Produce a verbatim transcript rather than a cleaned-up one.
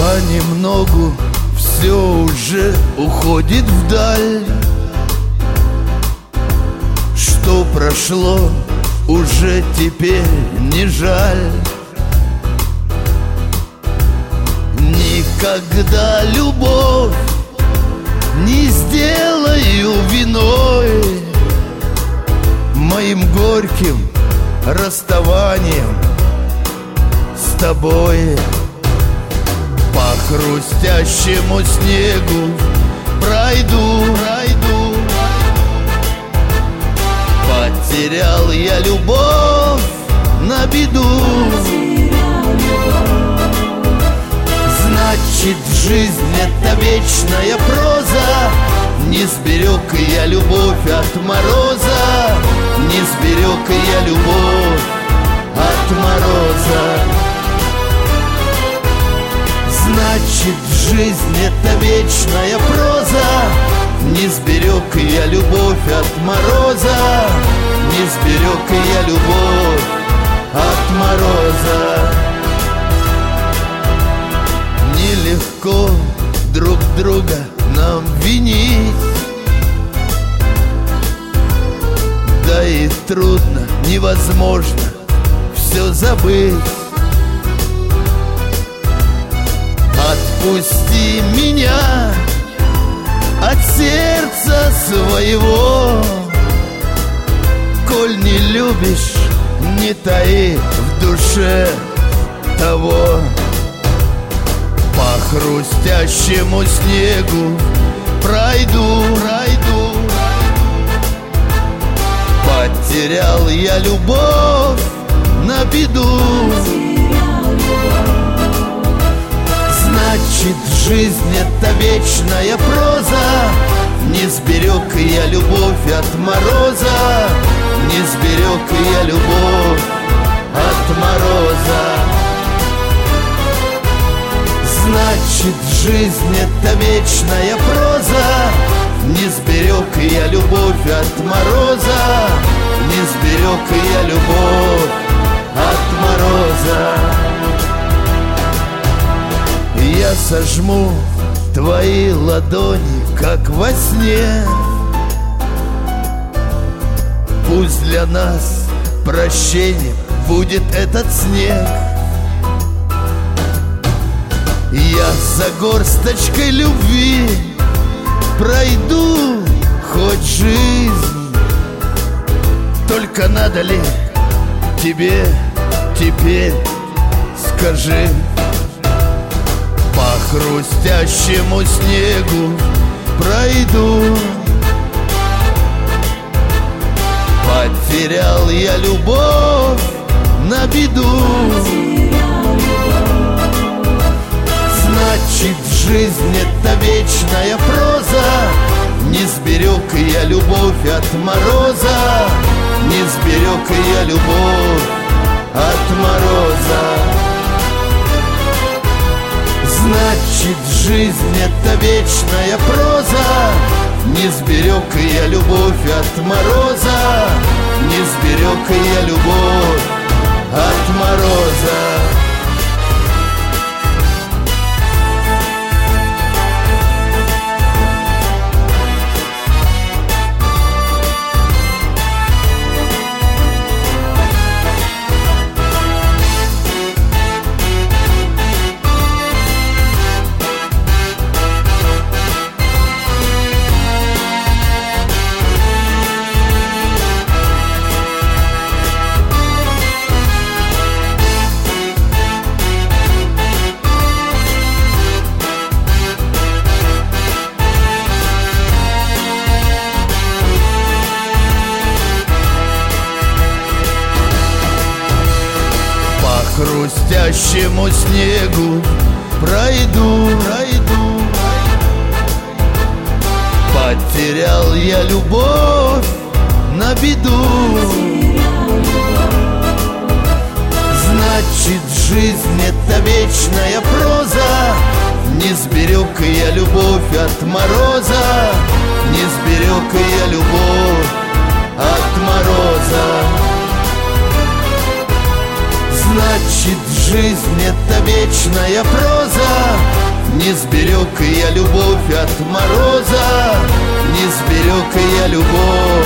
Понемногу все уже уходит вдаль. Что прошло, уже теперь не жаль. Никогда любовь не сделаю виной моим горьким расставанием с тобой. По хрустящему снегу пройду, пройду. Потерял я любовь на беду. Значит, жизнь это вечная проза. Не сберег я любовь от мороза. Не сберег я любовь от мороза. Значит, жизнь это вечная проза. Не сберег я любовь от мороза. Не сберег я любовь от мороза. Нелегко друг друга нам винить, да и трудно, невозможно все забыть. Отпусти меня от сердца своего. Коль не любишь, не таи в душе того. По хрустящему снегу пройду, пройду. Потерял я любовь на беду. Значит, жизнь это вечная проза. Не сберег я любовь от мороза. Не сберег я любовь от мороза. Значит, жизнь это вечная проза. Не сберег я любовь от мороза. Не сберег я любовь от мороза. Я сожму твои ладони, как во сне. Пусть для нас прощением будет этот снег. Я за горсточкой любви пройду хоть жизнь. Только надо ли тебе теперь, скажи? По хрустящему снегу пройду. Потерял я любовь на беду. Значит, жизнь это вечная проза. Не сберег я любовь от мороза. Не сберег я любовь от мороза. Значит, жизнь это вечная проза. Не сберег я любовь от мороза. Не сберег я любовь от мороза. По хрустящему снегу пройду, пройду. Потерял я любовь на беду. Значит, жизнь это вечная проза. Не сберег я любовь от мороза. Не сберег я любовь от мороза. Значит, жизнь это вечная проза. Не сберег я любовь от мороза, не сберег я любовь.